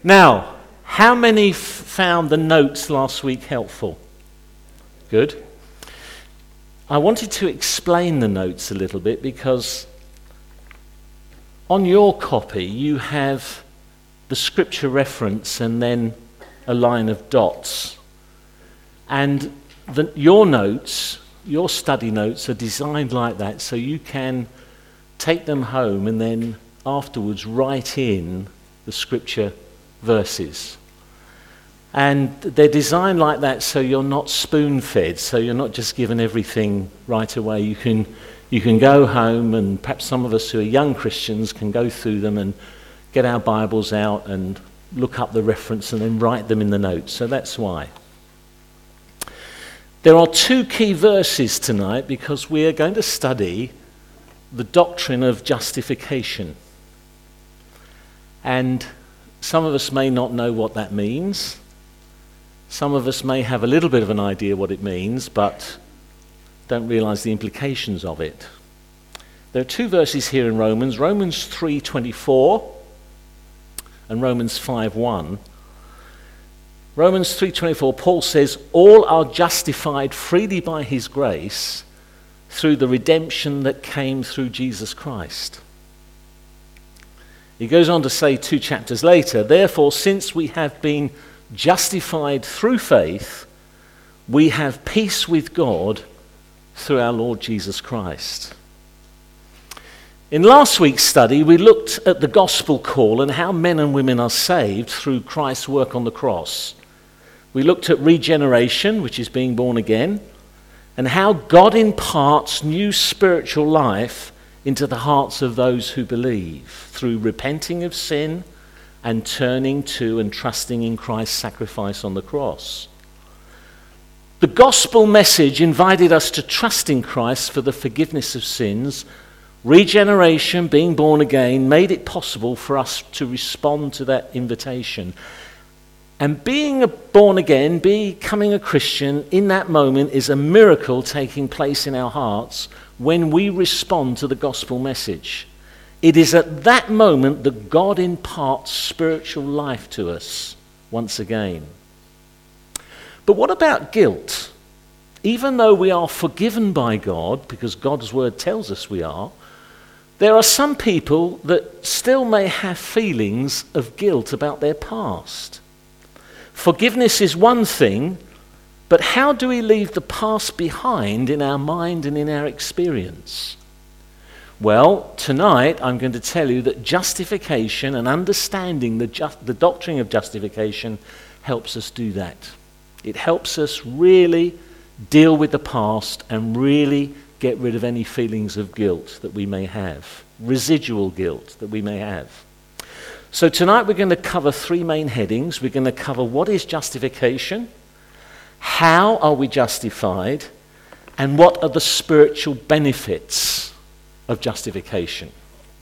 Now, how many found the notes last week helpful? Good. I wanted to explain the notes a little bit because on your copy you have the scripture reference and then a line of dots. And your notes, your study notes, are designed like that so you can take them home and then afterwards write in the scripture verses. And they're designed like that so you're not spoon-fed, so you're not just given everything right away. You can go home, and perhaps some of us who are young Christians can go through them and get our Bibles out and look up the reference and then write them in the notes. So that's why. There are two key verses tonight because we are going to study the doctrine of justification. And some of us may not know what that means. Some of us may have a little bit of an idea what it means, but don't realize the implications of it. There are two verses here in Romans 3:24 and Romans 5:1. Romans 3:24, Paul says, all are justified freely by his grace through the redemption that came through Jesus Christ. He goes on to say 2 chapters later, therefore, since we have been justified through faith, we have peace with God through our Lord Jesus Christ. In last week's study, we looked at the gospel call and how men and women are saved through Christ's work on the cross. We looked at regeneration, which is being born again, and how God imparts new spiritual life into the hearts of those who believe through repenting of sin and turning to and trusting in Christ's sacrifice on the cross. The gospel message invited us to trust in Christ for the forgiveness of sins. Regeneration, being born again, made it possible for us to respond to that invitation. And being born again, becoming a Christian, in that moment is a miracle taking place in our hearts when we respond to the gospel message. It is at that moment that God imparts spiritual life to us once again. But what about guilt? Even though we are forgiven by God, because God's word tells us we are, there are some people that still may have feelings of guilt about their past. Forgiveness is one thing, but how do we leave the past behind in our mind and in our experience? Well, tonight I'm going to tell you that justification and understanding the doctrine of justification helps us do that. It helps us really deal with the past and really get rid of any feelings of guilt that we may have, residual guilt that we may have. So tonight we're going to cover three main headings. We're going to cover what is justification, how are we justified, and what are the spiritual benefits of justification.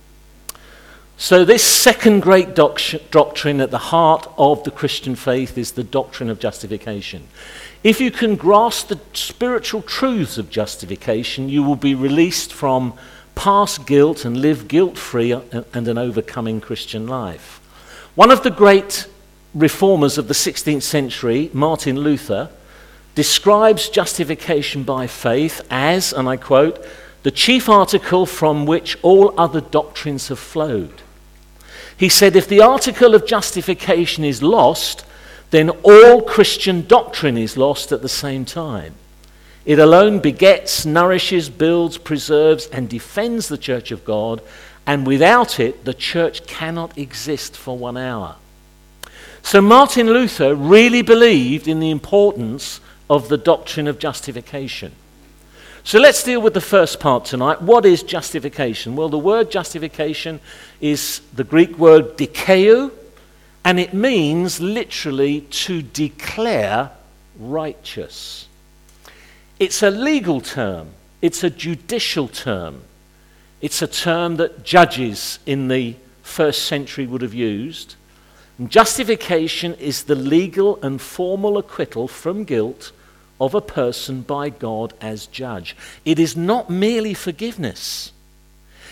So this second great doctrine at the heart of the Christian faith is the doctrine of justification. If you can grasp the spiritual truths of justification, you will be released from past guilt and live guilt-free and an overcoming Christian life. One of the great reformers of the 16th century, Martin Luther, describes justification by faith as, and I quote, the chief article from which all other doctrines have flowed. He said, if the article of justification is lost, then all Christian doctrine is lost at the same time. It alone begets, nourishes, builds, preserves, and defends the church of God, and without it, the church cannot exist for 1 hour. So Martin Luther really believed in the importance of the doctrine of justification. So let's deal with the first part tonight. What is justification? Well, the word justification is the Greek word dikaiou, and it means literally to declare righteous. It's a legal term. It's a judicial term. It's a term that judges in the first century would have used. And justification is the legal and formal acquittal from guilt of a person by God as judge. It is not merely forgiveness.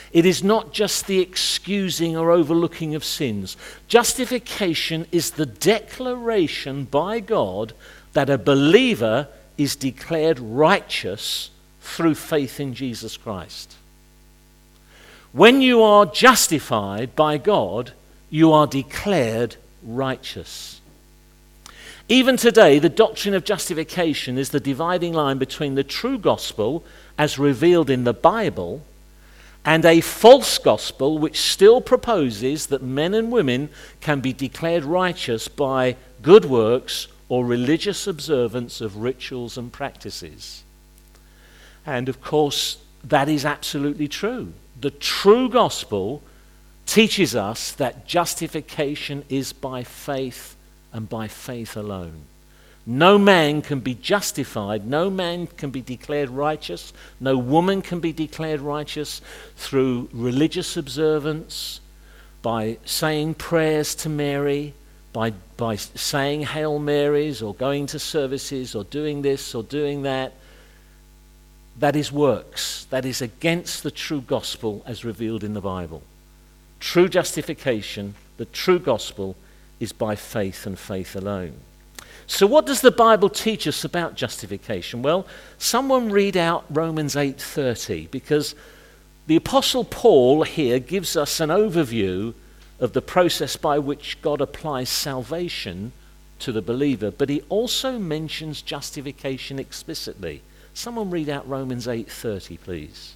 It is not just the excusing or overlooking of sins. Justification is the declaration by God that a believer is declared righteous through faith in Jesus Christ. When you are justified by God, you are declared righteous. Even today, the doctrine of justification is the dividing line between the true gospel as revealed in the Bible and a false gospel which still proposes that men and women can be declared righteous by good works or religious observance of rituals and practices. And of course, that is absolutely true. The true gospel teaches us that justification is by faith and by faith alone. No man can be justified, no man can be declared righteous, no woman can be declared righteous through religious observance, by saying prayers to Mary, by saying Hail Marys or going to services or doing this or doing that. That is works. That is against the true gospel as revealed in the Bible. True justification, the true gospel, is by faith and faith alone. So what does the Bible teach us about justification? Well, someone read out Romans 8:30, because the Apostle Paul here gives us an overview of the process by which God applies salvation to the believer, but he also mentions justification explicitly. Someone read out Romans 8:30, please.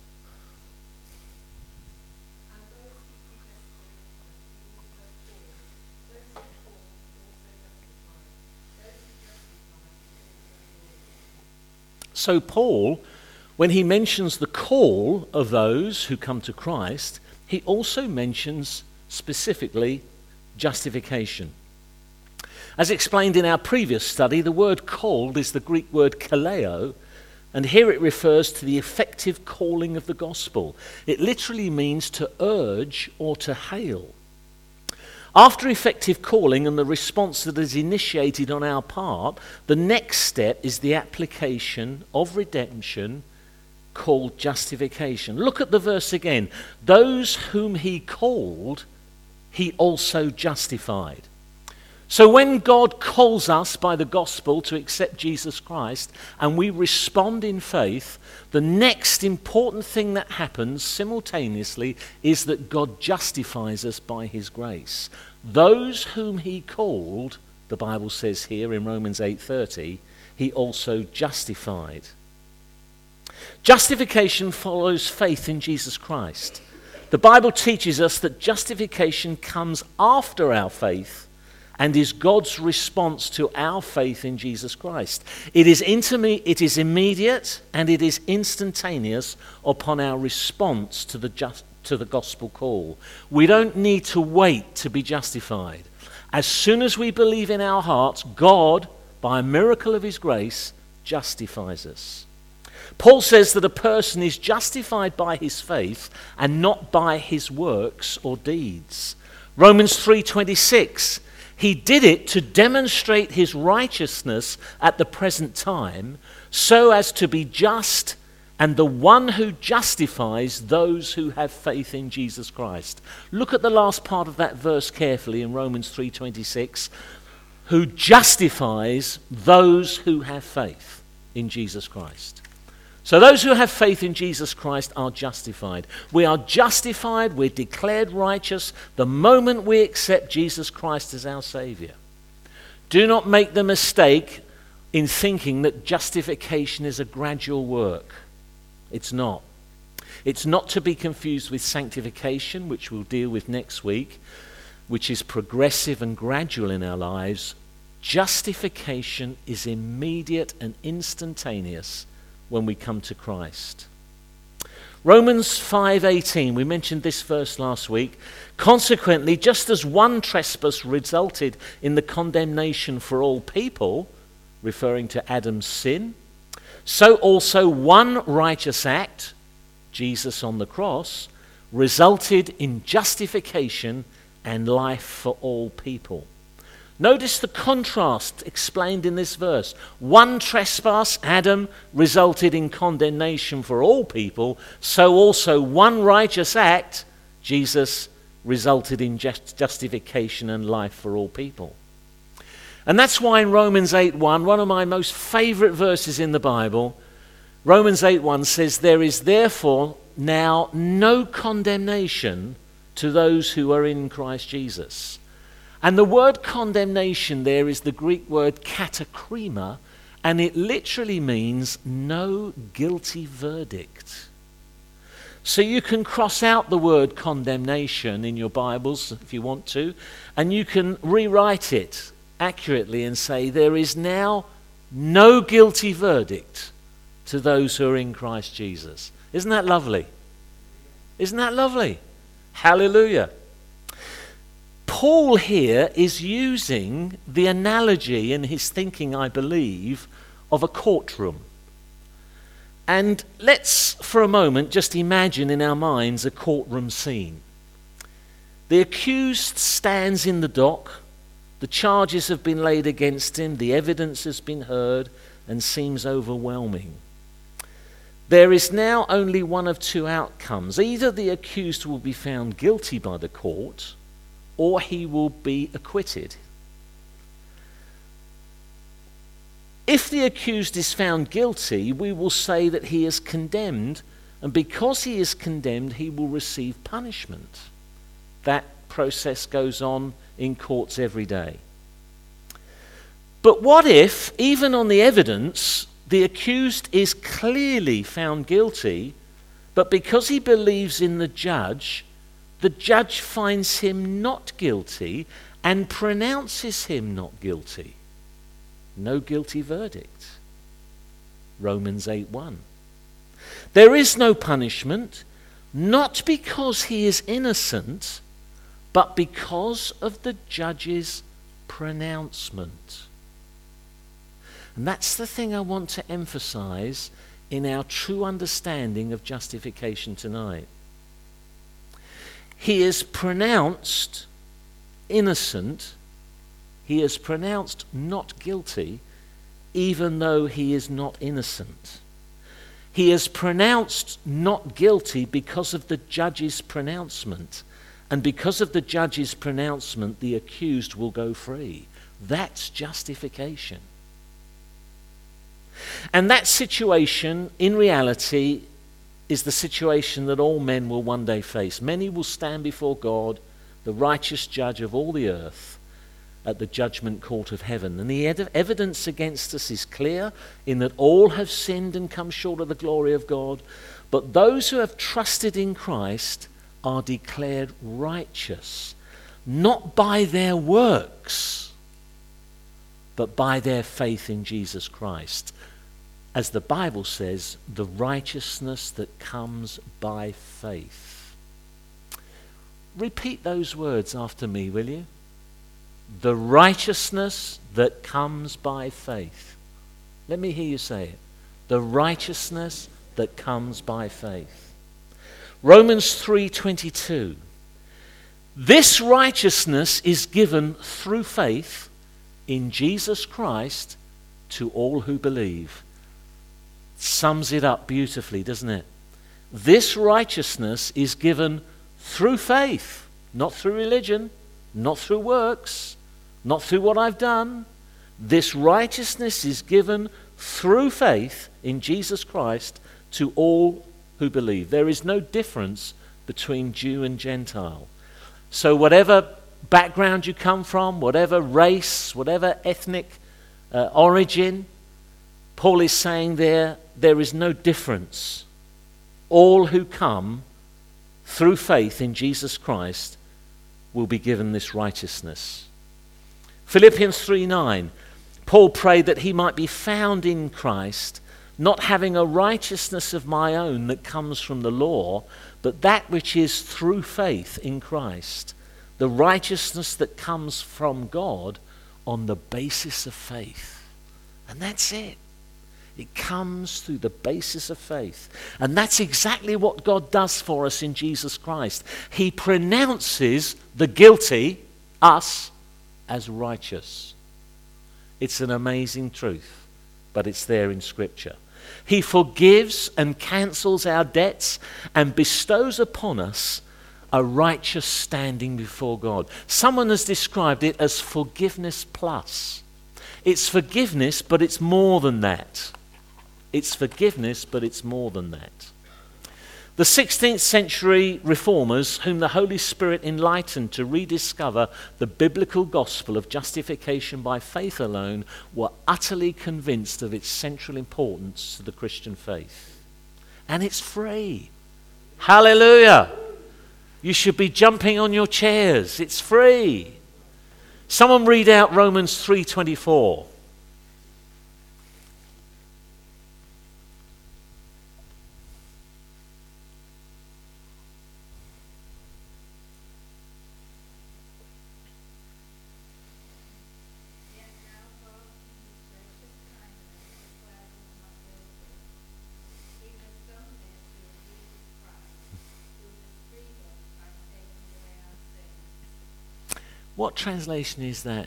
So Paul, when he mentions the call of those who come to Christ, he also mentions specifically justification. As explained in our previous study, the word called is the Greek word kaleo, and here it refers to the effective calling of the gospel. It literally means to urge or to hail. After effective calling and the response that is initiated on our part, the next step is the application of redemption called justification. Look at the verse again. Those whom he called, he also justified. So when God calls us by the gospel to accept Jesus Christ and we respond in faith, the next important thing that happens simultaneously is that God justifies us by his grace. Those whom he called, the Bible says here in Romans 8:30, he also justified. Justification follows faith in Jesus Christ. The Bible teaches us that justification comes after our faith and is God's response to our faith in Jesus Christ. It is immediate, and it is instantaneous upon our response to the gospel call. We don't need to wait to be justified. As soon as we believe in our hearts, God, by a miracle of his grace, justifies us. Paul says that a person is justified by his faith and not by his works or deeds. Romans 3:26, he did it to demonstrate his righteousness at the present time, so as to be just and the one who justifies those who have faith in Jesus Christ. Look at the last part of that verse carefully in Romans 3:26, who justifies those who have faith in Jesus Christ. So those who have faith in Jesus Christ are justified. We are justified, we're declared righteous the moment we accept Jesus Christ as our Savior. Do not make the mistake in thinking that justification is a gradual work. It's not. It's not to be confused with sanctification, which we'll deal with next week, which is progressive and gradual in our lives. Justification is immediate and instantaneous when we come to Christ. Romans 5:18, we mentioned this verse last week. Consequently, just as one trespass resulted in the condemnation for all people, referring to Adam's sin, so also one righteous act, Jesus on the cross, resulted in justification and life for all people. Notice the contrast explained in this verse. One trespass, Adam, resulted in condemnation for all people, so also one righteous act, Jesus, resulted in justification and life for all people. And that's why in Romans 8:1, one of my most favorite verses in the Bible, Romans 8:1 says, "There is therefore now no condemnation to those who are in Christ Jesus." And the word condemnation there is the Greek word katakrima, and it literally means no guilty verdict. So you can cross out the word condemnation in your Bibles if you want to, and you can rewrite it accurately and say there is now no guilty verdict to those who are in Christ Jesus. Isn't that lovely? Isn't that lovely? Hallelujah. Paul here is using the analogy in his thinking, I believe, of a courtroom. And let's, for a moment, just imagine in our minds a courtroom scene. The accused stands in the dock. The charges have been laid against him. The evidence has been heard and seems overwhelming. There is now only one of two outcomes. Either the accused will be found guilty by the court, or he will be acquitted. If the accused is found guilty, we will say that he is condemned, and because he is condemned, he will receive punishment. That process goes on in courts every day. But what if, even on the evidence, the accused is clearly found guilty, but because he believes in the judge finds him not guilty and pronounces him not guilty? No guilty verdict. Romans 8:1. There is no punishment, not because he is innocent, but because of the judge's pronouncement. And that's the thing I want to emphasize in our true understanding of justification tonight. He is pronounced innocent. He is pronounced not guilty, even though he is not innocent. He is pronounced not guilty because of the judge's pronouncement. And because of the judge's pronouncement, the accused will go free. That's justification. And that situation, in reality, is the situation that all men will one day face. Many will stand before God, the righteous judge of all the earth, at the judgment court of heaven. And the evidence against us is clear in that all have sinned and come short of the glory of God. But those who have trusted in Christ are declared righteous, not by their works, but by their faith in Jesus Christ. As the Bible says, the righteousness that comes by faith. Repeat those words after me, will you? The righteousness that comes by faith. Let me hear you say it. The righteousness that comes by faith. Romans 3:22. This righteousness is given through faith in Jesus Christ to all who believe. Sums it up beautifully, doesn't it? This righteousness is given through faith, not through religion, not through works, not through what I've done. This righteousness is given through faith in Jesus Christ to all who believe. There is no difference between Jew and Gentile. So whatever background you come from, whatever race, whatever ethnic origin, Paul is saying there is no difference. All who come through faith in Jesus Christ will be given this righteousness. Philippians 3:9, Paul prayed that he might be found in Christ, not having a righteousness of my own that comes from the law, but that which is through faith in Christ, the righteousness that comes from God on the basis of faith. And that's it. It comes through the basis of faith. And that's exactly what God does for us in Jesus Christ. He pronounces the guilty, us, as righteous. It's an amazing truth, but it's there in Scripture. He forgives and cancels our debts and bestows upon us a righteous standing before God. Someone has described it as forgiveness plus. It's forgiveness, but it's more than that. It's forgiveness, but it's more than that. The 16th century reformers, whom the Holy Spirit enlightened to rediscover the biblical gospel of justification by faith alone, were utterly convinced of its central importance to the Christian faith. And it's free. Hallelujah! You should be jumping on your chairs. It's free. Someone read out Romans 3:24. What translation is that?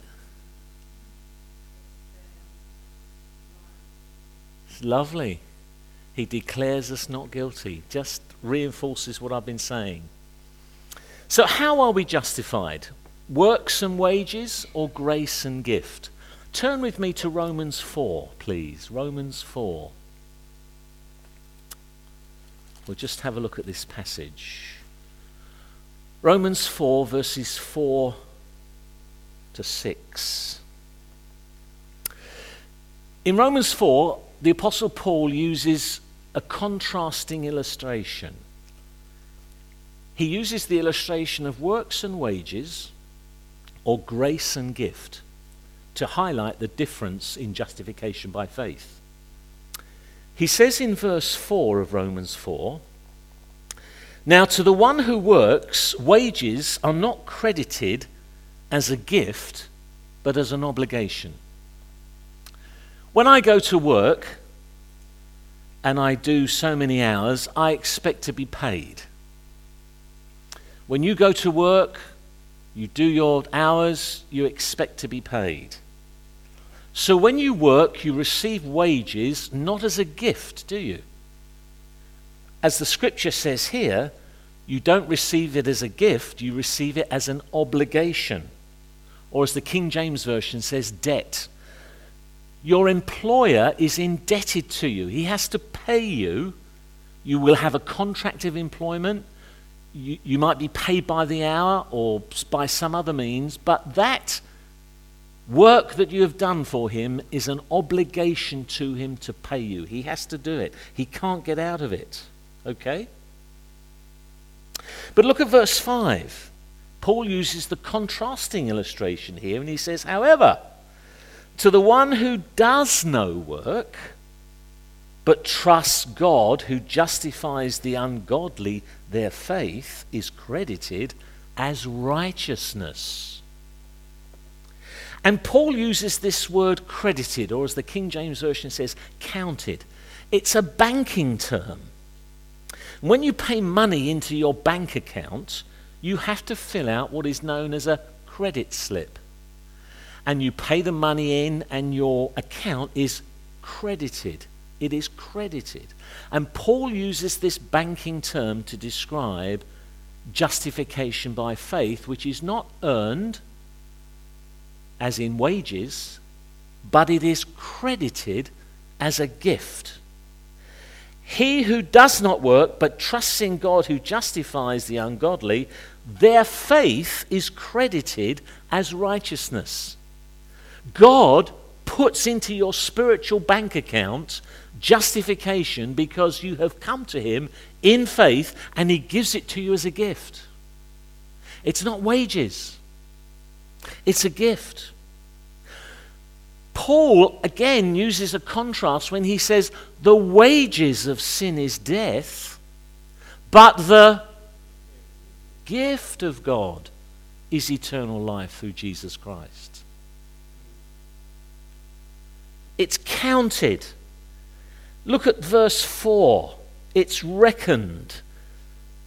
It's lovely. He declares us not guilty. Just reinforces what I've been saying. So how are we justified? Works and wages or grace and gift? Turn with me to Romans 4, please. Romans 4. We'll just have a look at this passage. Romans 4, verses 4 to 6. In Romans 4, the Apostle Paul uses a contrasting illustration. He uses the illustration of works and wages, or grace and gift, to highlight the difference in justification by faith. He says in verse 4 of Romans 4, "Now to the one who works, wages are not credited as a gift, but as an obligation." When I go to work and I do so many hours, I expect to be paid. When you go to work, you do your hours, you expect to be paid. So when you work, you receive wages not as a gift, do you? As the scripture says here, you don't receive it as a gift, you receive it as an obligation. Or as the King James Version says, debt. Your employer is indebted to you. He has to pay you. You will have a contract of employment. You might be paid by the hour or by some other means, but that work that you have done for him is an obligation to him to pay you. He has to do it. He can't get out of it. Okay? But look at verse 5. Paul uses the contrasting illustration here, and he says, "However, to the one who does no work, but trusts God who justifies the ungodly, their faith is credited as righteousness." And Paul uses this word credited, or as the King James Version says, counted. It's a banking term. When you pay money into your bank account, you have to fill out what is known as a credit slip. And you pay the money in and your account is credited. It is credited. And Paul uses this banking term to describe justification by faith, which is not earned, as in wages, but it is credited as a gift. He who does not work but trusts in God who justifies the ungodly, their faith is credited as righteousness. God puts into your spiritual bank account justification because you have come to him in faith and he gives it to you as a gift. It's not wages. It's a gift. Paul again uses a contrast when he says the wages of sin is death, but the gift of God is eternal life through Jesus Christ. It's counted. Look at verse 4. It's reckoned.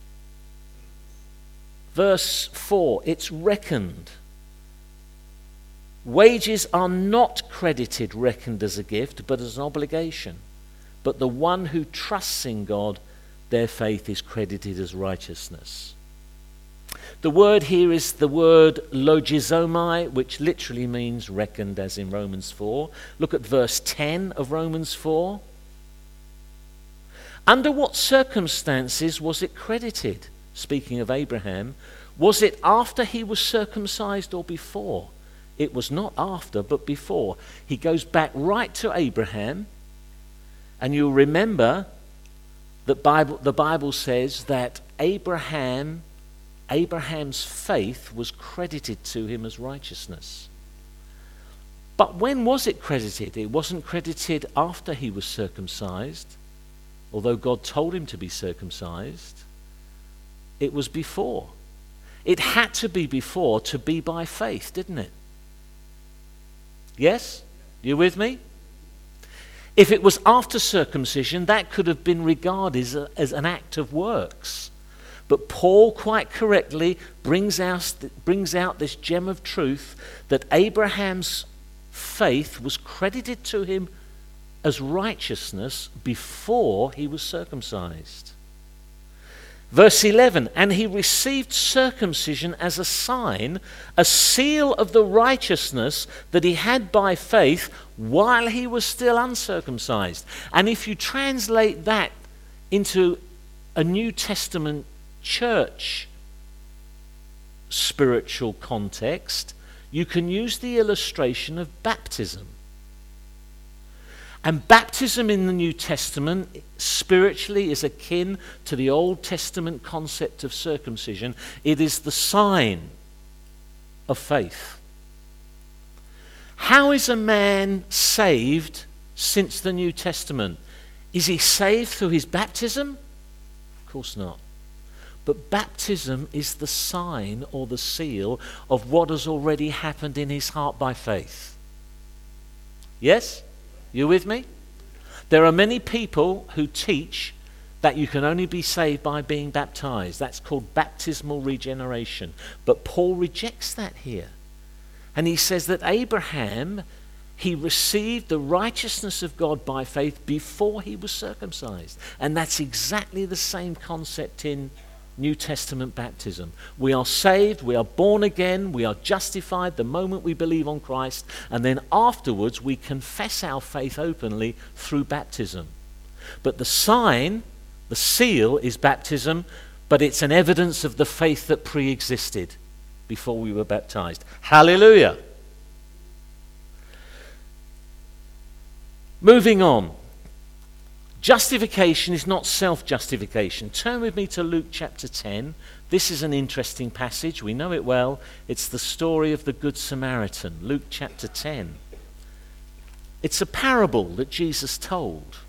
Verse 4, it's reckoned. Wages are not credited, reckoned as a gift, but as an obligation. But the one who trusts in God, their faith is credited as righteousness. The word here is the word logizomai, which literally means reckoned, as in Romans 4. Look at verse 10 of Romans 4. Under what circumstances was it credited? Speaking of Abraham, was it after he was circumcised or before? It was not after, but before. He goes back right to Abraham, and you'll remember that the Bible says that Abraham's faith was credited to him as righteousness. But when was it credited? It wasn't credited after he was circumcised, although God told him to be circumcised. It was before. It had to be before to be by faith, didn't it? Yes? You with me? If it was after circumcision, that could have been regarded as an act of works. But Paul quite correctly brings out this gem of truth that Abraham's faith was credited to him as righteousness before he was circumcised. Verse 11, and he received circumcision as a sign, a seal of the righteousness that he had by faith while he was still uncircumcised. And if you translate that into a New Testament church spiritual context, you can use the illustration of baptism. And baptism in the New Testament spiritually is akin to the Old Testament concept of circumcision. It is the sign of faith. How is a man saved since the New Testament? Is he saved through his baptism? Of course not. But baptism is the sign or the seal of what has already happened in his heart by faith. Yes? You with me? There are many people who teach that you can only be saved by being baptized. That's called baptismal regeneration. But Paul rejects that here. And he says that Abraham, he received the righteousness of God by faith before he was circumcised. And that's exactly the same concept in New Testament baptism. We are saved, we are born again, we are justified the moment we believe on Christ, and then afterwards we confess our faith openly through baptism. But the sign, the seal, is baptism, but it's an evidence of the faith that pre-existed before we were baptized. Hallelujah! Moving on. Justification is not self-justification. Turn with me to Luke chapter 10. This is an interesting passage. We know it well. It's the story of the Good Samaritan. Luke chapter 10. It's a parable that Jesus told.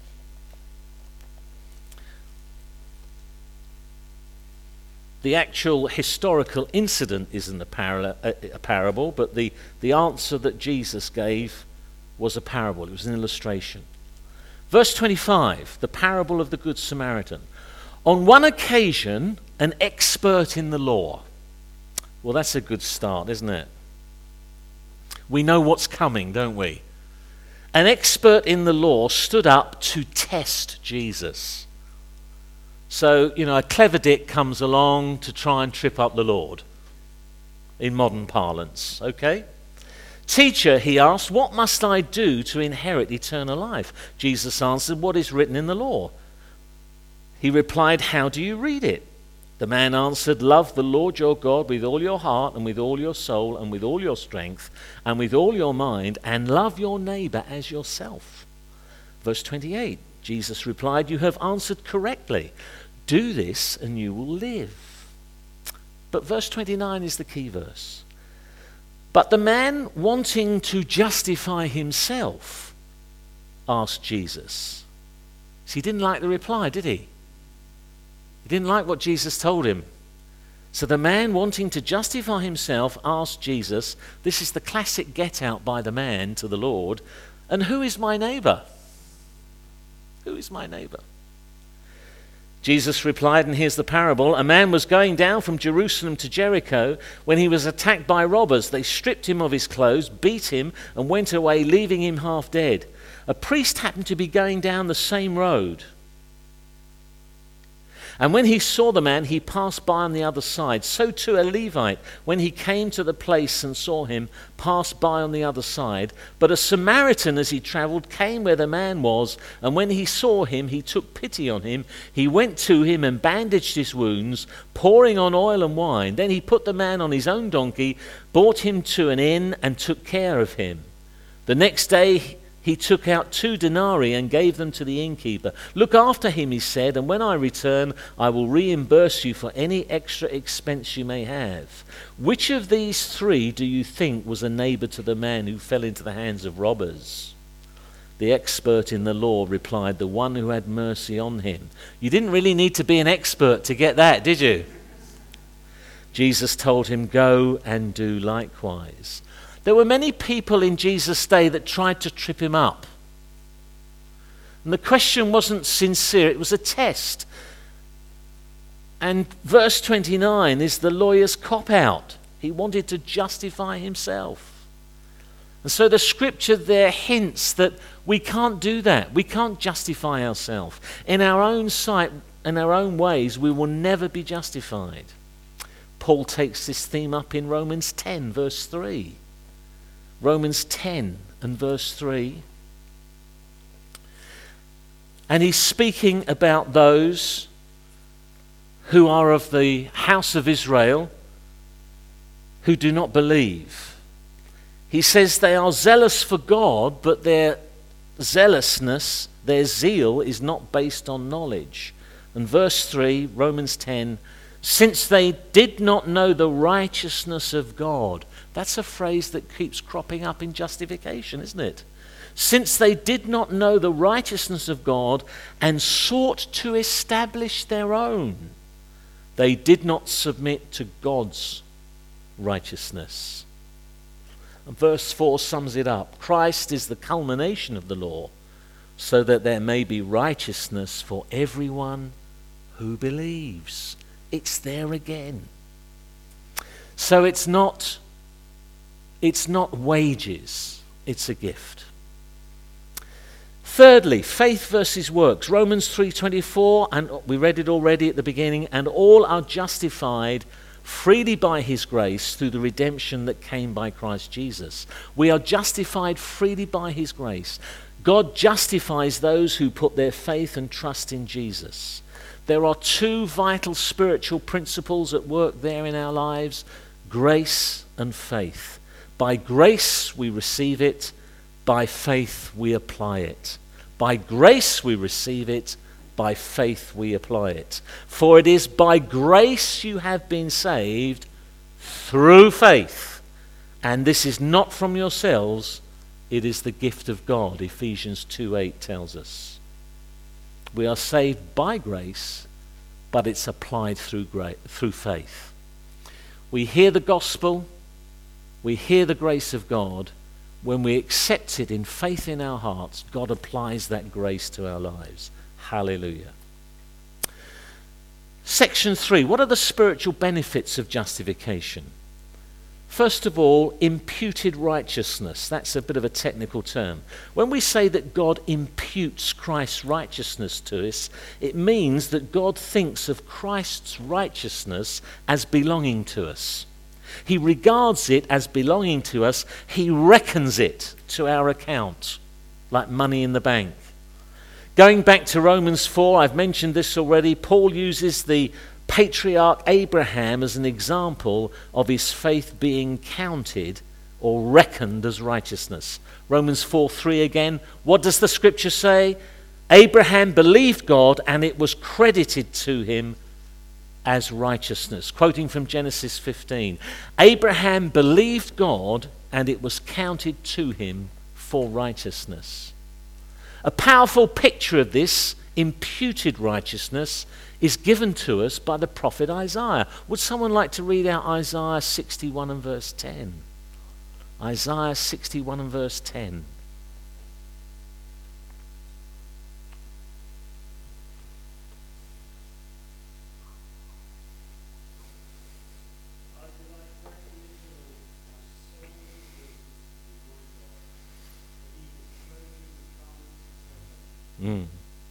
The actual historical incident isn't a parable, but the answer that Jesus gave was a parable. It was an illustration. Verse 25, the parable of the Good Samaritan. On one occasion, an expert in the law. Well, that's a good start, isn't it? We know what's coming, don't we? An expert in the law stood up to test Jesus. So, a clever dick comes along to try and trip up the Lord, in modern parlance, okay? Teacher, he asked, what must I do to inherit eternal life? Jesus answered, what is written in the law? He replied, how do you read it? The man answered, love the Lord your God with all your heart and with all your soul and with all your strength and with all your mind, and love your neighbor as yourself. Verse 28, Jesus replied, you have answered correctly. Do this and you will live. But verse 29 is the key verse. But the man, wanting to justify himself, asked Jesus. So he didn't like the reply, did he? He didn't like what Jesus told him. So the man, wanting to justify himself, asked Jesus, this is the classic get out by the man to the Lord, and who is my neighbor? Who is my neighbor? Jesus replied, and here's the parable: a man was going down from Jerusalem to Jericho when he was attacked by robbers. They stripped him of his clothes, beat him, and went away, leaving him half dead. A priest happened to be going down the same road. And when he saw the man, he passed by on the other side. So too a Levite, when he came to the place and saw him, passed by on the other side. But a Samaritan, as he travelled, came where the man was, and when he saw him, he took pity on him. He went to him and bandaged his wounds, pouring on oil and wine. Then he put the man on his own donkey, brought him to an inn, and took care of him. The next day he took out 2 denarii and gave them to the innkeeper. Look after him, he said, and when I return, I will reimburse you for any extra expense you may have. Which of these 3 do you think was a neighbor to the man who fell into the hands of robbers? The expert in the law replied, the one who had mercy on him. You didn't really need to be an expert to get that, did you? Jesus told him, go and do likewise. There were many people in Jesus' day that tried to trip him up. And the question wasn't sincere, it was a test. And verse 29 is the lawyer's cop-out. He wanted to justify himself. And so the scripture there hints that we can't do that. We can't justify ourselves. In our own sight, in our own ways, we will never be justified. Paul takes this theme up in Romans 10, verse 3. Romans 10 and verse 3. And he's speaking about those who are of the house of Israel who do not believe. He says they are zealous for God, but their zealousness, their zeal, is not based on knowledge. And verse 3, Romans 10, since they did not know the righteousness of God. That's a phrase that keeps cropping up in justification, isn't it? Since they did not know the righteousness of God and sought to establish their own, they did not submit to God's righteousness. And verse 4 sums it up. Christ is the culmination of the law, so that there may be righteousness for everyone who believes. It's there again. So it's not wages, it's a gift. Thirdly, faith versus works. Romans 3:24, and we read it already at the beginning, and all are justified freely by his grace through the redemption that came by Christ Jesus. We are justified freely by his grace. God justifies those who put their faith and trust in Jesus. There are 2 vital spiritual principles at work there in our lives: grace and faith. By grace we receive it, by faith we apply it. By grace we receive it, by faith we apply it. For it is by grace you have been saved through faith. And this is not from yourselves, it is the gift of God, Ephesians 2:8 tells us. We are saved by grace, but it's applied through faith. We hear the gospel, we hear the grace of God. When we accept it in faith in our hearts, God applies that grace to our lives. Hallelujah. Section 3. What are the spiritual benefits of justification? First of all, imputed righteousness. That's a bit of a technical term. When we say that God imputes Christ's righteousness to us, it means that God thinks of Christ's righteousness as belonging to us. He regards it as belonging to us. He reckons it to our account, like money in the bank. Going back to Romans 4, I've mentioned this already, Paul uses the patriarch Abraham as an example of his faith being counted or reckoned as righteousness. Romans 4:3 again. What does the scripture say? Abraham believed God and it was credited to him as righteousness. Quoting from Genesis 15. Abraham believed God and it was counted to him for righteousness. A powerful picture of this imputed righteousness is given to us by the prophet Isaiah. Would someone like to read out Isaiah 61 and verse 10? Isaiah 61 and verse 10. Mm.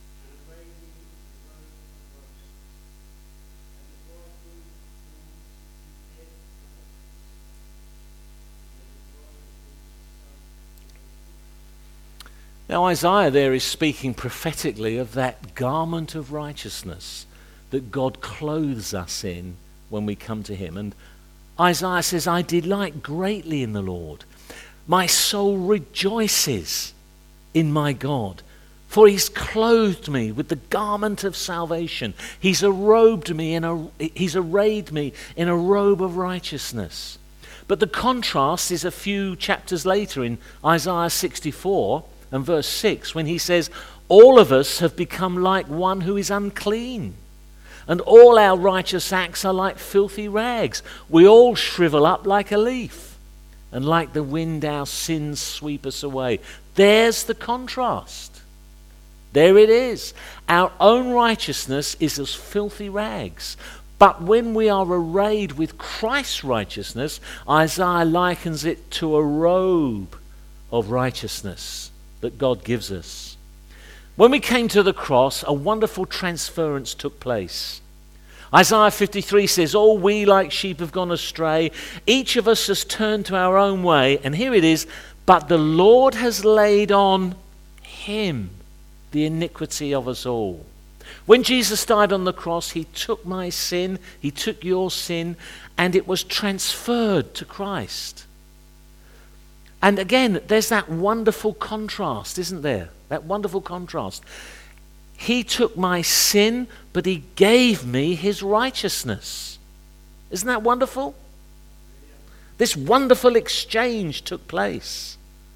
Now Isaiah there is speaking prophetically of that garment of righteousness that God clothes us in when we come to him. And Isaiah says, I delight greatly in the Lord. My soul rejoices in my God, for he's clothed me with the garment of salvation. He's arrayed me in a robe of righteousness. But the contrast is a few chapters later in Isaiah 64 and verse 6, when he says, all of us have become like one who is unclean, and all our righteous acts are like filthy rags. We all shrivel up like a leaf, and like the wind our sins sweep us away. There's the contrast. There it is. Our own righteousness is as filthy rags. But when we are arrayed with Christ's righteousness, Isaiah likens it to a robe of righteousness that God gives us. When we came to the cross, a wonderful transference took place. Isaiah 53 says, all we like sheep have gone astray. Each of us has turned to our own way. And here it is, but the Lord has laid on him the iniquity of us all. When Jesus died on the cross, he took my sin, he took your sin, and it was transferred to Christ. And again, there's that wonderful contrast, isn't there? That wonderful contrast. He took my sin, but he gave me his righteousness. Isn't that wonderful? This wonderful exchange took place.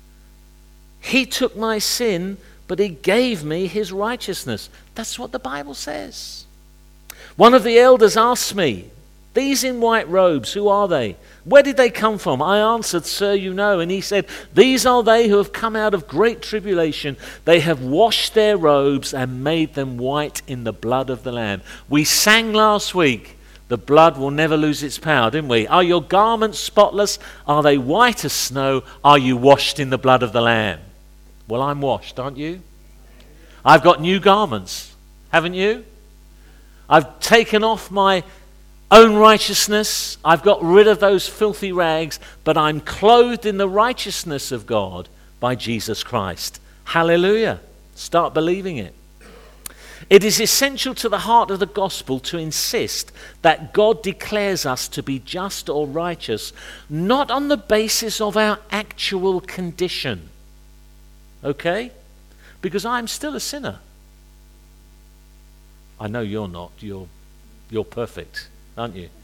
He took my sin, but he gave me his righteousness. That's what the Bible says. One of the elders asked me, these in white robes, who are they? Where did they come from? I answered, sir, you know. And he said, these are they who have come out of great tribulation. They have washed their robes and made them white in the blood of the Lamb. We sang last week, the blood will never lose its power, didn't we? Are your garments spotless? Are they white as snow? Are you washed in the blood of the Lamb? Well, I'm washed, aren't you? I've got new garments, haven't you? I've taken off my own righteousness. I've got rid of those filthy rags, but I'm clothed in the righteousness of God by Jesus Christ. Hallelujah. Start believing it. It is essential to the heart of the gospel to insist that God declares us to be just or righteous, not on the basis of our actual condition. Okay? Because I'm still a sinner. I know you're not. You're perfect, aren't you?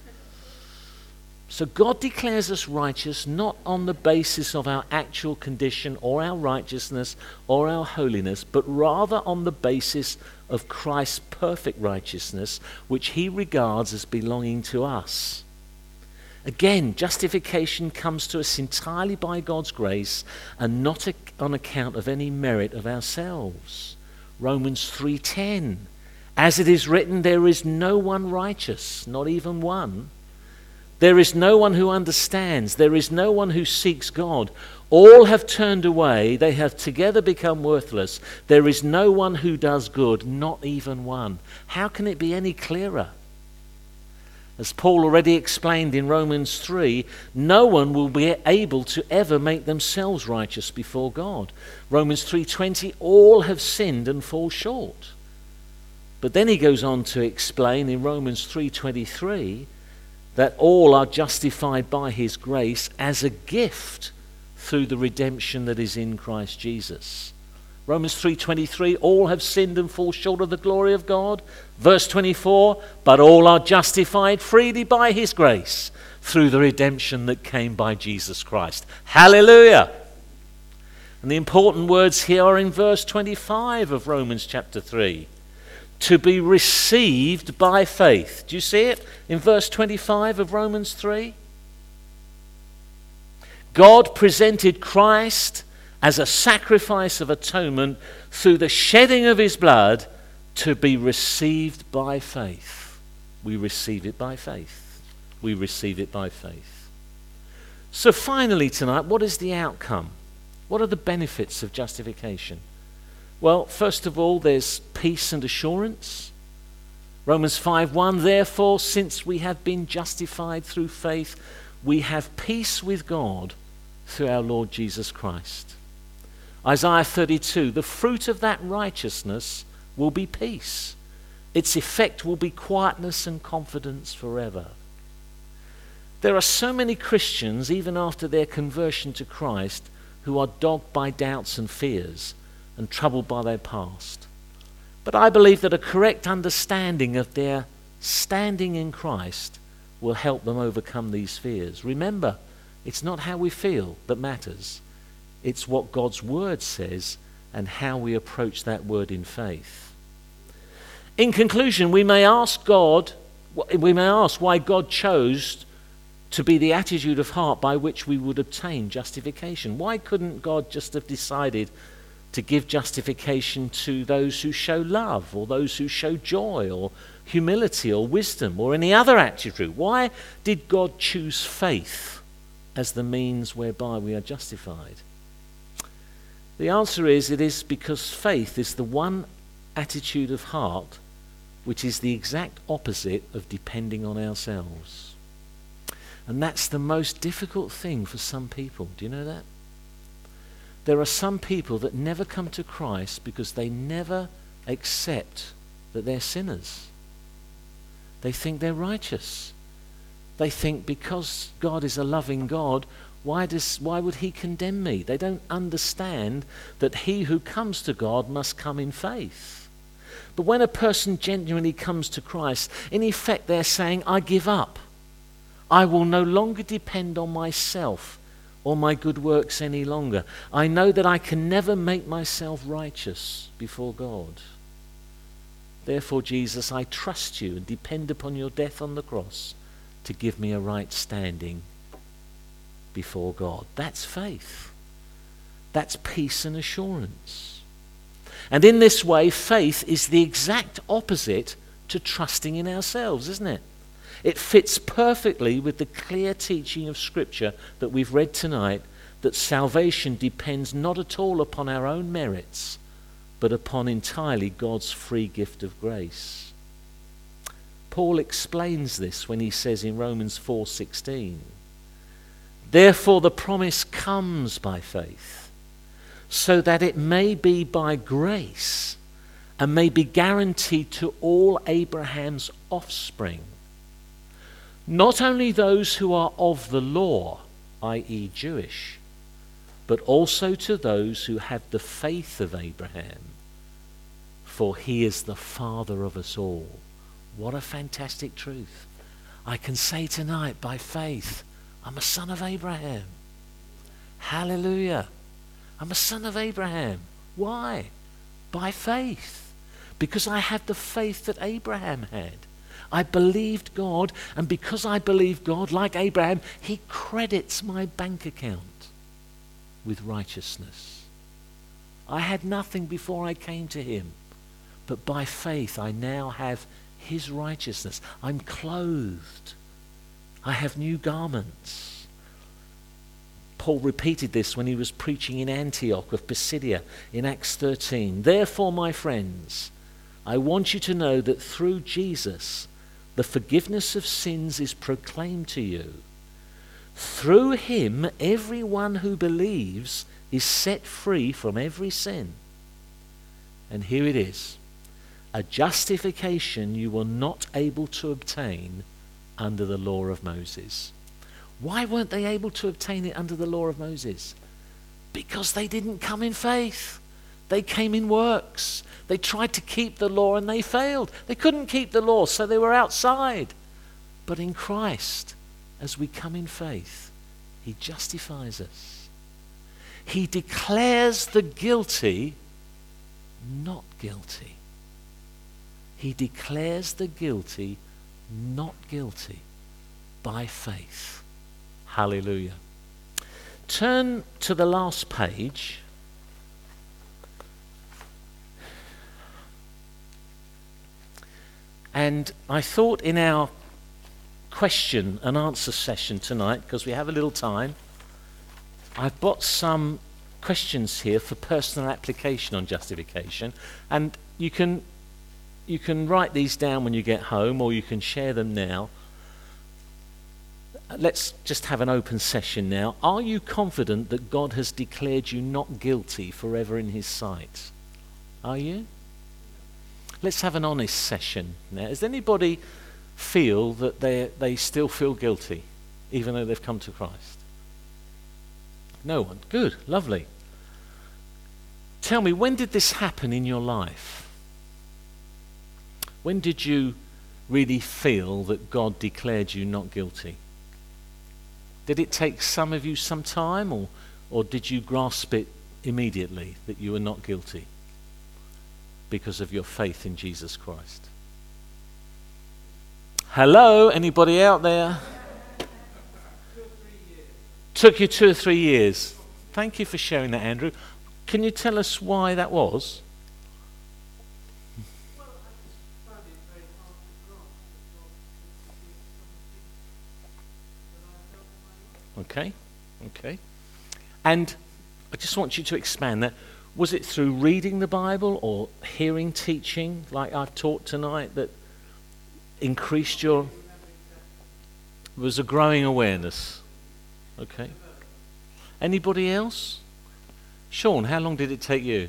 So God declares us righteous not on the basis of our actual condition or our righteousness or our holiness, but rather on the basis of Christ's perfect righteousness, which he regards as belonging to us. Again, justification comes to us entirely by God's grace and not on account of any merit of ourselves. Romans 3:10. As it is written, there is no one righteous, not even one. There is no one who understands. There is no one who seeks God. All have turned away. They have together become worthless. There is no one who does good, not even one. How can it be any clearer? As Paul already explained in Romans 3, no one will be able to ever make themselves righteous before God. Romans 3:20, all have sinned and fall short. But then he goes on to explain in Romans 3:23 that all are justified by his grace as a gift through the redemption that is in Christ Jesus. Romans 3:23, all have sinned and fall short of the glory of God. Verse 24, but all are justified freely by his grace through the redemption that came by Jesus Christ. Hallelujah! And the important words here are in verse 25 of Romans chapter 3. To be received by faith. Do you see it in verse 25 of Romans 3? God presented Christ as a sacrifice of atonement through the shedding of his blood to be received by faith. We receive it by faith. We receive it by faith. So finally tonight, what is the outcome? What are the benefits of justification? Well, first of all, there's peace and assurance. Romans 5:1, therefore, since we have been justified through faith, we have peace with God through our Lord Jesus Christ. Isaiah 32, the fruit of that righteousness will be peace. Its effect will be quietness and confidence forever. There are so many Christians, even after their conversion to Christ, who are dogged by doubts and fears and troubled by their past. But I believe that a correct understanding of their standing in Christ will help them overcome these fears. Remember, it's not how we feel that matters. It's what God's word says and how we approach that word in faith. In conclusion, we may ask why God chose to be the attitude of heart by which we would obtain justification. Why couldn't God just have decided to give justification to those who show love, or those who show joy, or humility, or wisdom, or any other attribute? Why did God choose faith as the means whereby we are justified? The answer is, it is because faith is the one attitude of heart which is the exact opposite of depending on ourselves. And that's the most difficult thing for some people. Do you know that? There are some people that never come to Christ because they never accept that they're sinners. They think they're righteous. They think because God is a loving God, why would he condemn me? They don't understand that he who comes to God must come in faith. But when a person genuinely comes to Christ, in effect they're saying, I give up. I will no longer depend on myself or my good works any longer. I know that I can never make myself righteous before God. Therefore, Jesus, I trust you and depend upon your death on the cross to give me a right standing before God. That's faith. That's peace and assurance. And in this way, faith is the exact opposite to trusting in ourselves, isn't it? It fits perfectly with the clear teaching of Scripture that we've read tonight, that salvation depends not at all upon our own merits, but upon entirely God's free gift of grace. Paul explains this when he says in Romans 4:16, therefore the promise comes by faith, so that it may be by grace and may be guaranteed to all Abraham's offspring, not only those who are of the law, i.e. Jewish, but also to those who have the faith of Abraham, for he is the father of us all. What a fantastic truth. I can say tonight by faith, I'm a son of Abraham. Hallelujah. I'm a son of Abraham. Why? By faith. Because I had the faith that Abraham had. I believed God, and because I believed God, like Abraham, he credits my bank account with righteousness. I had nothing before I came to him, but by faith I now have his righteousness. I'm clothed. I have new garments. Paul repeated this when he was preaching in Antioch of Pisidia in Acts 13. Therefore, my friends, I want you to know that through Jesus, the forgiveness of sins is proclaimed to you. Through him, everyone who believes is set free from every sin. And here it is, a justification you were not able to obtain under the law of Moses. Why weren't they able to obtain it under the law of Moses? Because they didn't come in faith. They came in works. They tried to keep the law and they failed. They couldn't keep the law, so they were outside. But in Christ, as we come in faith, he justifies us. He declares the guilty not guilty. He declares the guilty not guilty by faith. Hallelujah. Turn to the last page. And I thought in our question and answer session tonight, because we have a little time, I've got some questions here for personal application on justification, and you can write these down when you get home, or you can share them now. Let's just have an open session now. Are you confident that God has declared you not guilty forever in his sight? Are you? Let's have an honest session now. Does anybody feel that they still feel guilty, even though they've come to Christ? No one. Good. Lovely. Tell me, when did this happen in your life? When did you really feel that God declared you not guilty? Did it take some of you some time, or did you grasp it immediately that you were not guilty because of your faith in Jesus Christ? Hello, anybody out there? 2 or 3 years. Took you 2 or 3 years. Thank you for sharing that, Andrew. Can you tell us why that was? Well, I just found it very hard to grasp that God could forgive something that I felt in my life. Okay. And I just want you to expand that. Was it through reading the Bible or hearing teaching like I've taught tonight that increased your... was a growing awareness? Okay. Anybody else? Sean, how long did it take you?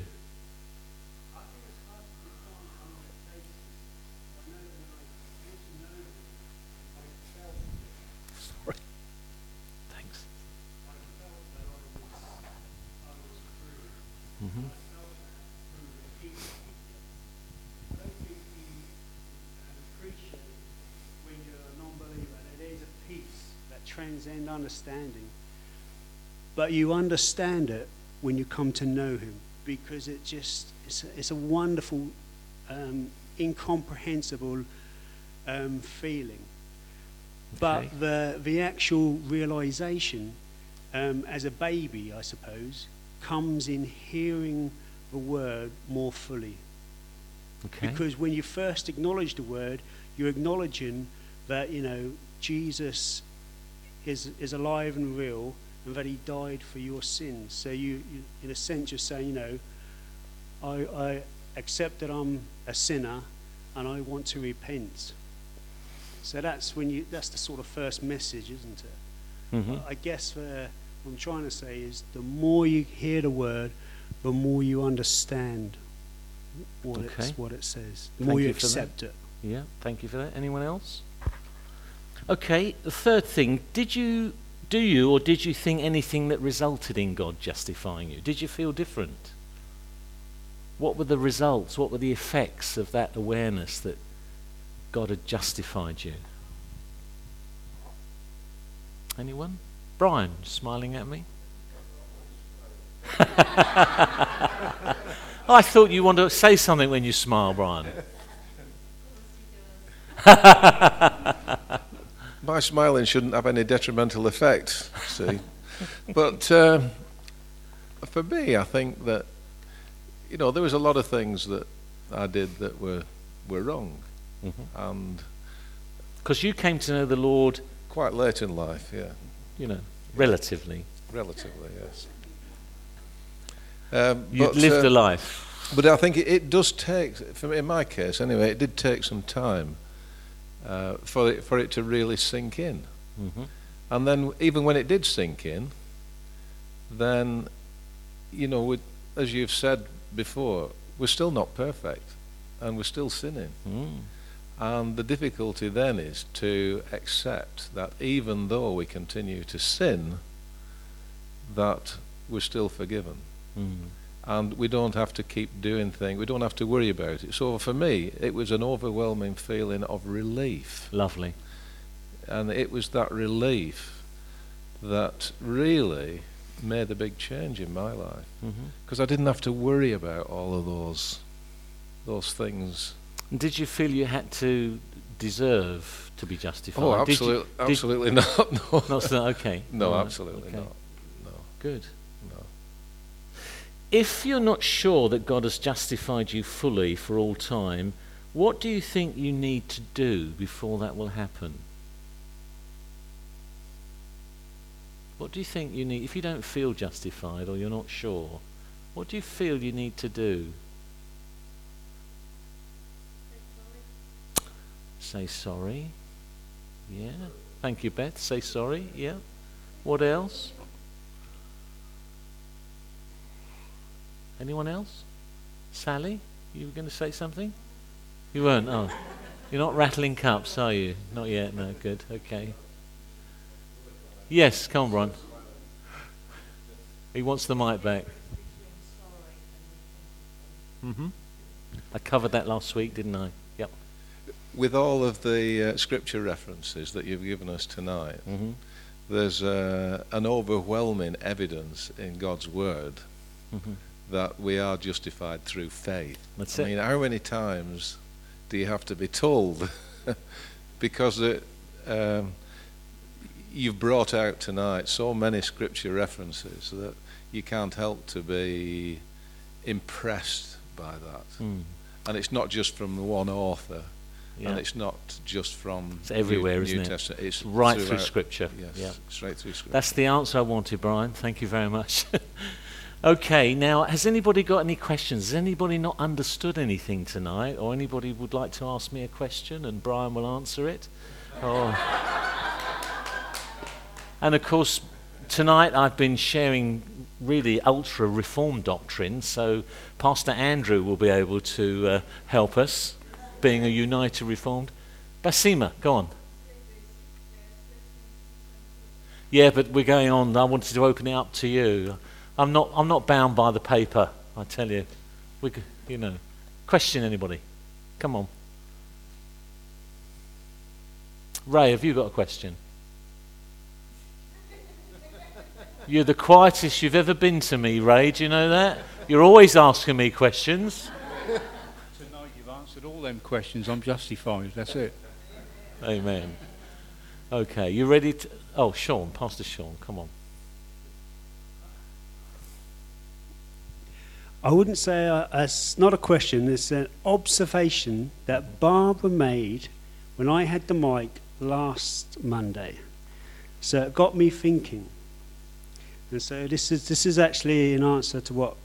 I think it's hard to define how long it takes. I know when I came to know him, I felt it. Sorry. Thanks. I felt that I was free. Mm-hmm. I felt that through the teaching. I don't think you appreciate when you're a non-believer that there's a peace that transcends understanding. But you understand it when you come to know him, because it's a wonderful, incomprehensible feeling. Okay. But the actual realization, as a baby, I suppose, comes in hearing the word more fully. Okay. Because when you first acknowledge the word, you're acknowledging that, Jesus is alive and real, and that he died for your sins. So you in a sense, you're saying, I accept that I'm a sinner and I want to repent. So that's the sort of first message, isn't it? Mm-hmm. I guess what I'm trying to say is the more you hear the word, the more you understand what it says. The more you accept it. Yeah, thank you for that. Anyone else? Okay, the third thing, do you or did you think anything that resulted in God justifying you? Did you feel different? What were the results? What were the effects of that awareness that God had justified you? Anyone? Brian, smiling at me? I thought you wanted to say something when you smile, Brian. My smiling shouldn't have any detrimental effect, see. But for me, I think that, there was a lot of things that I did that were wrong. Mm-hmm. And because you came to know the Lord quite late in life, yeah. Relatively. Relatively, yes. You'd lived a life. But I think it does take, in my case anyway, it did take some time for it to really sink in. Mm-hmm. And then even when it did sink in, then, as you've said before, we're still not perfect and we're still sinning. Mm. And the difficulty then is to accept that even though we continue to sin, that we're still forgiven. Mm. And we don't have to keep doing things, we don't have to worry about it. So for me, it was an overwhelming feeling of relief. Lovely. And it was that relief that really made a big change in my life. Because I didn't have to worry about all of those things. Did you feel you had to deserve to be justified? Oh, absolutely not. No. Not okay. No, Right. absolutely Okay. not. No. Good. No. If you're not sure that God has justified you fully for all time, what do you think you need to do before that will happen? What do you think you need, if you don't feel justified or you're not sure, what do you feel you need to do? Say sorry. Yeah. Thank you, Beth. Say sorry. Yeah. What else? Anyone else? Sally, you were going to say something? You weren't? Oh. You're not rattling cups, are you? Not yet. No, good. Okay. Yes, come on, Brian. He wants the mic back. I covered that last week, didn't I? Yep. With all of the scripture references that you've given us tonight, there's an overwhelming evidence in God's word that we are justified through faith. That's I it. mean, how many times do you have to be told? Because you've brought out tonight so many scripture references that you can't help to be impressed by that. And it's not just from the one author, and it's not just from it's everywhere, New isn't it? Testament. It's right through Scripture. Yes, yeah. Straight through Scripture. That's the answer I wanted, Brian. Thank you very much. Okay, now, has anybody got any questions? Has anybody not understood anything tonight? Or anybody would like to ask me a question and Brian will answer it? And of course, tonight I've been sharing really ultra-reformed doctrine, so Pastor Andrew will be able to help us, being a United Reformed. Basima, go on. Yeah, but we're going on. I wanted to open it up to you. I'm not bound by the paper, I tell you. Question anybody? Come on. Ray, have you got a question? You're the quietest you've ever been to me, Ray. Do you know that? You're always asking me questions. Tonight you've answered all them questions. I'm justified. That's it. Amen. Okay, you ready to... Oh, Sean, Pastor Sean, come on. I wouldn't say it's not a question, it's an observation that Barbara made when I had the mic last Monday. So it got me thinking. And so this is actually an answer to what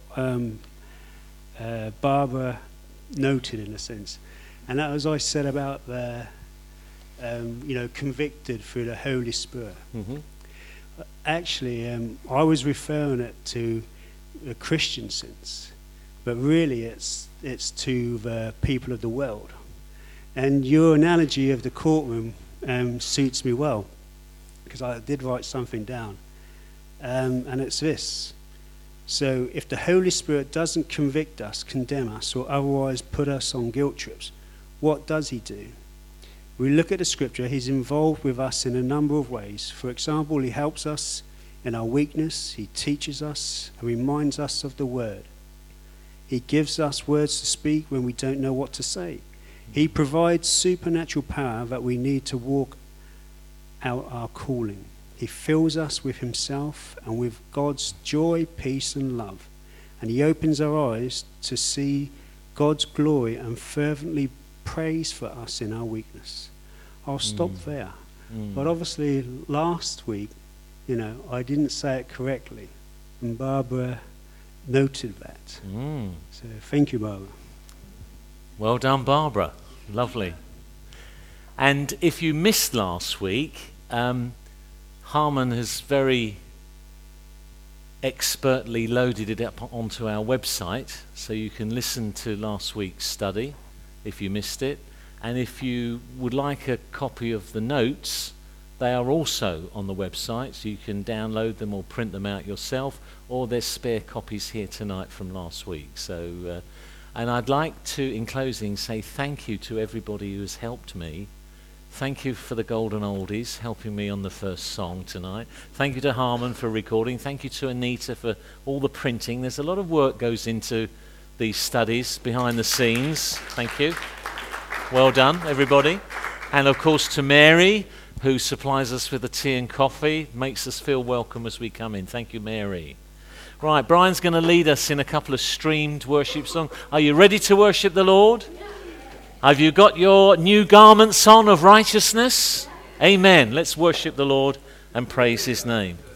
Barbara noted in a sense. And that was I said about the, convicted through the Holy Spirit. Actually, I was referring it to a Christian sense, but really it's to the people of the world. And your analogy of the courtroom suits me well, because I did write something down, and it's this. So if the Holy Spirit doesn't convict us, condemn us, or otherwise put us on guilt trips, what does he do? We look at the scripture, he's involved with us in a number of ways. For example, he helps us in our weakness, he teaches us and reminds us of the word. He gives us words to speak when we don't know what to say. He provides supernatural power that we need to walk out our calling. He fills us with himself and with God's joy, peace and love. And he opens our eyes to see God's glory and fervently prays for us in our weakness. I'll stop there. But obviously last week, I didn't say it correctly, and Barbara noted that. So thank you, Barbara. Well done, Barbara. Lovely. And if you missed last week, Harmon has very expertly loaded it up onto our website, so you can listen to last week's study if you missed it. And if you would like a copy of the notes, they are also on the website, so you can download them or print them out yourself, or there's spare copies here tonight from last week. So, and I'd like to, in closing, say thank you to everybody who has helped me. Thank you for the Golden Oldies helping me on the first song tonight. Thank you to Harmon for recording. Thank you to Anita for all the printing. There's a lot of work goes into these studies behind the scenes. Thank you. Well done, everybody. And of course to Mary, who supplies us with the tea and coffee, makes us feel welcome as we come in. Thank you, Mary. Right, Brian's going to lead us in a couple of streamed worship songs. Are you ready to worship the Lord? Have you got your new garments on of righteousness? Amen. Let's worship the Lord and praise his name.